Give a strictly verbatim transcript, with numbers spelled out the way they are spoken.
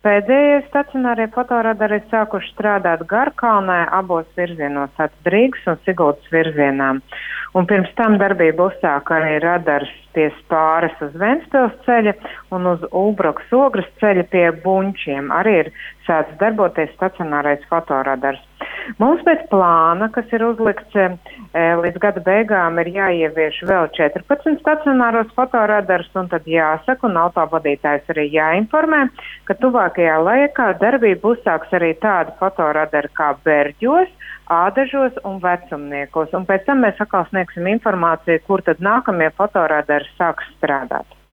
pēdējie stacionārie fotoradari ir sākuši strādāt Garkalnē abos virzienos, tātad Rīgas un Siguldas virzienā. Un pirms tam darbību uzsāka arī radars pie Spāres uz Ventspils ceļa un uz Ulbrokas Ogres ceļa pie Buņķiem. Arī ir sācis darboties stacionārais fotoradars. Mums pēc plāna, kas ir uzlikts e, līdz gada beigām, ir jāievieš vēl četrpadsmit stacionāros fotoradarus, un tad jāsaka, un autovadītājs arī jāinformē, ka tuvākajā laikā darbību uzsāks arī tādi fotoradari kā Berģos, Ādažos un Vecumniekos. Un pēc tam mēs atkal sniegsim informāciju, kur tad nākamie fotoradari sāks strādāt.